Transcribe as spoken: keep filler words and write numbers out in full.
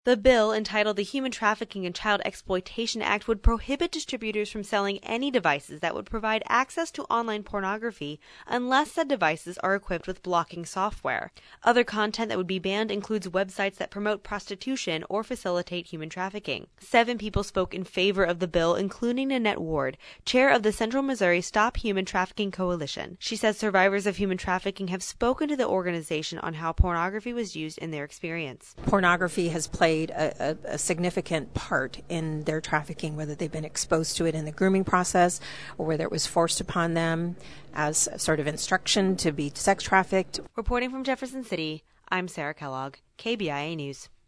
The bill, entitled the Human Trafficking and Child Exploitation Act, would prohibit distributors from selling any devices that would provide access to online pornography unless said devices are equipped with blocking software. Other content that would be banned includes websites that promote prostitution or facilitate human trafficking. Seven people spoke in favor of the bill, including Nanette Ward, chair of the Central Missouri Stop Human Trafficking Coalition. She says survivors of human trafficking have spoken to the organization on how pornography was used in their experience. Pornography has played A, a, a significant part in their trafficking, whether they've been exposed to it in the grooming process or whether it was forced upon them as a sort of instruction to be sex trafficked. Reporting from Jefferson City, I'm Sarah Kellogg, K B I A News.